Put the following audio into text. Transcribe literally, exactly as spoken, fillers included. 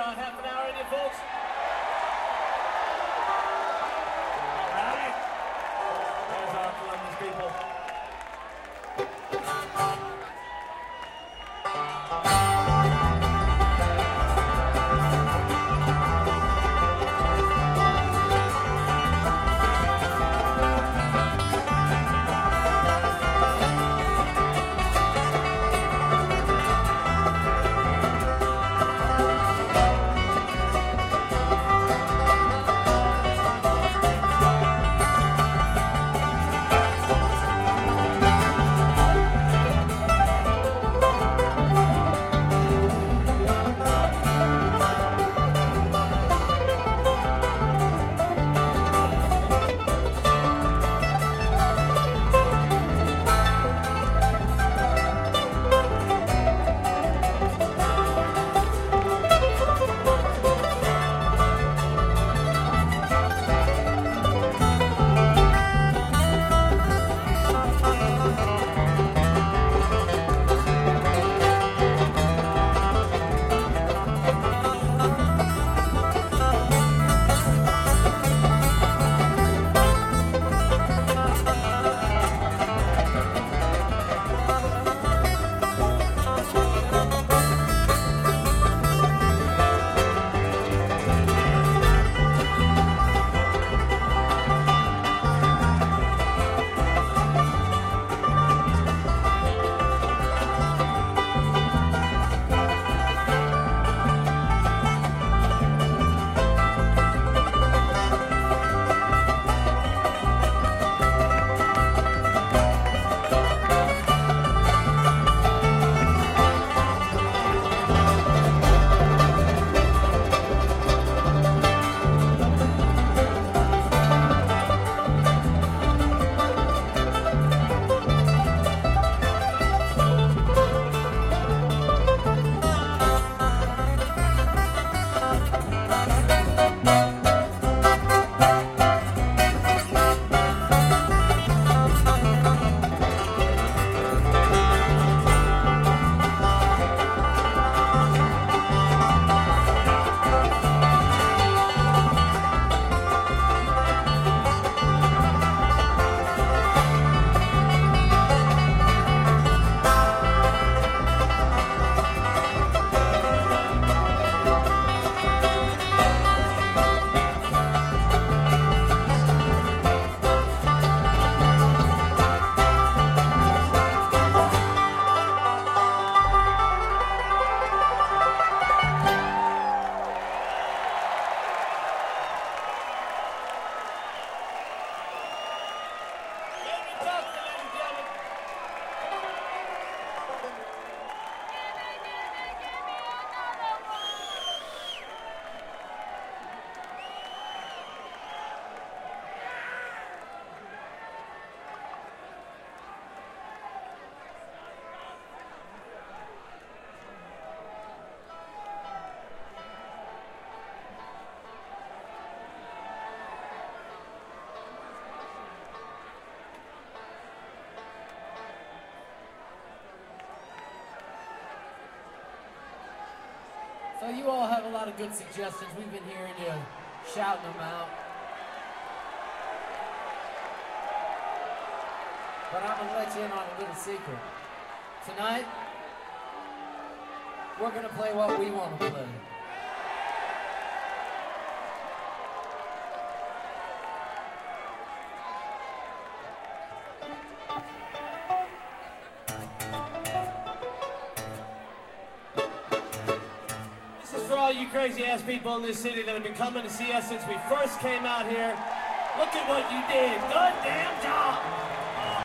uh, half an hour in you folks? All right. There's our Columbus people. So you all have a lot of good suggestions. We've been hearing you shouting them out. But I'm going to let you in on a little secret. Tonight, we're going to play what we want to play. All you crazy ass people in this city that have been coming to see us since we first came out here. Look at what you did. Good damn job.